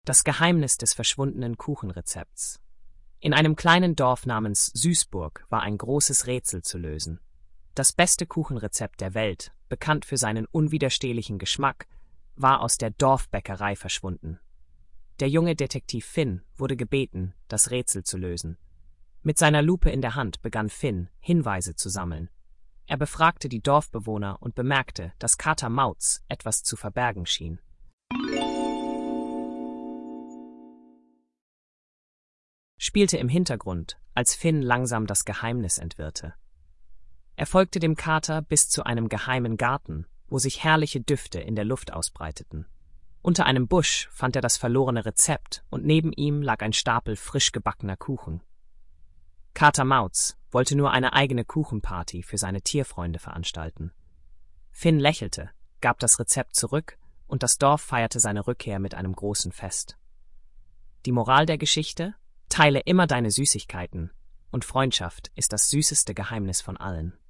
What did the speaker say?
Das Geheimnis des verschwundenen Kuchenrezepts. In einem kleinen Dorf namens Süßburg war ein großes Rätsel zu lösen. Das beste Kuchenrezept der Welt, bekannt für seinen unwiderstehlichen Geschmack, war aus der Dorfbäckerei verschwunden. Der junge Detektiv Finn wurde gebeten, das Rätsel zu lösen. Mit seiner Lupe in der Hand begann Finn, Hinweise zu sammeln. Er befragte die Dorfbewohner und bemerkte, dass Kater Mauz etwas zu verbergen schien. Spielte im Hintergrund, als Finn langsam das Geheimnis entwirrte. Er folgte dem Kater bis zu einem geheimen Garten, wo sich herrliche Düfte in der Luft ausbreiteten. Unter einem Busch fand er das verlorene Rezept und neben ihm lag ein Stapel frisch gebackener Kuchen. Kater Mauz wollte nur eine eigene Kuchenparty für seine Tierfreunde veranstalten. Finn lächelte, gab das Rezept zurück und das Dorf feierte seine Rückkehr mit einem großen Fest. Die Moral der Geschichte? Teile immer deine Süßigkeiten, und Freundschaft ist das süßeste Geheimnis von allen.